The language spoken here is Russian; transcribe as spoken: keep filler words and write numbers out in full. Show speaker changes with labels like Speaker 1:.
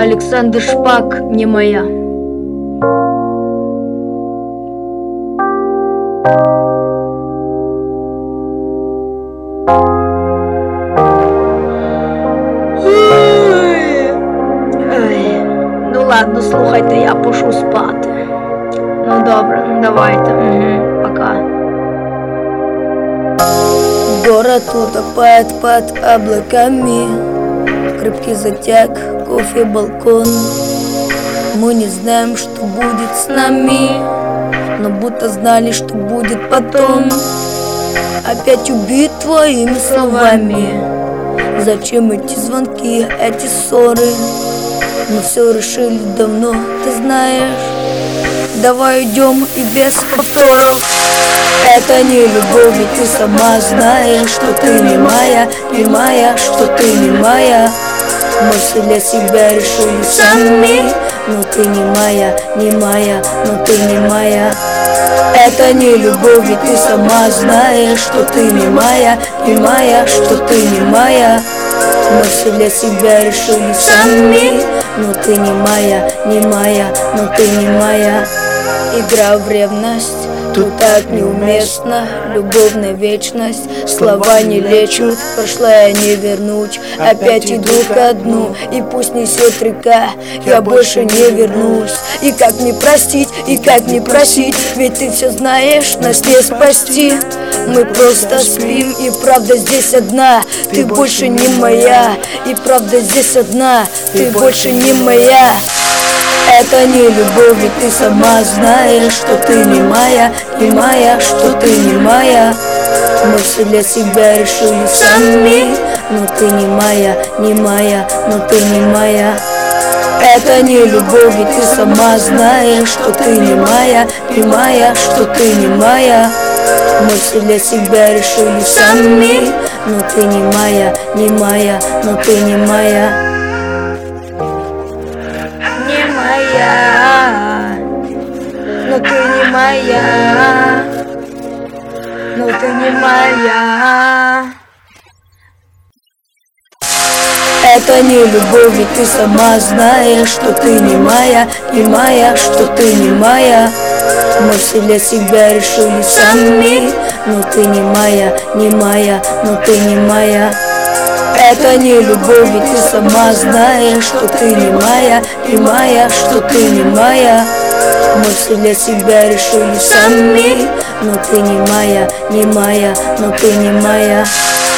Speaker 1: Александр Шпак, не моя. Ой. Ну ладно, слухайте, я пишу спати. Ну добре, ну давайте. Угу, пока.
Speaker 2: Город утопает под облаками, крепкий затяг, кофе, балкон. Мы не знаем, что будет с нами, но будто знали, что будет потом. Опять убит твоими словами. Зачем эти звонки, эти ссоры? Мы все решили давно, ты знаешь. Давай уйдем и без повторов. Это не любовь, ведь ты сама знаешь, что ты не моя, не моя, что ты не моя. Мы все для себя решили сами, но ты не моя, не моя, но ты не моя. Это не любовь, ведь ты сама знаешь, что ты не моя, не моя, что ты не моя. Мы все для себя решили сами, но ты не моя, не моя, но ты не моя. Игра в ревность, тут так неуместно. Любовная вечность, слова не лечат, прошлое не вернуть. Опять иду ко дну, и пусть несет река, я больше не вернусь. И как мне простить, и как не просить, ведь ты все знаешь, нас не спасти. Мы просто спим, и правда здесь одна, ты больше не моя. И правда здесь одна, ты больше не моя. Это не любовь, ведь ты сама знаешь, что ты не моя, не моя, что ты не моя. Мы все для себя решили сами, но ты не моя, не моя, но ты не моя. Это не любовь, ведь ты сама знаешь, что ты не моя, не моя, что ты не моя. Мы все для себя решили сами, но ты не моя, не моя, но ты не моя.
Speaker 1: Но ты не моя, но ты не моя.
Speaker 2: Это не любовь, ведь ты сама знаешь, что ты не моя, не моя, что ты не моя. Мы все для себя решили сами, но ты не моя, не моя, но ты не моя. Это не любовь, ведь ты сама знаешь, что ты не моя, не моя, что ты не моя. Мы все для себя решили сами, но ты не моя, не моя, но ты не моя.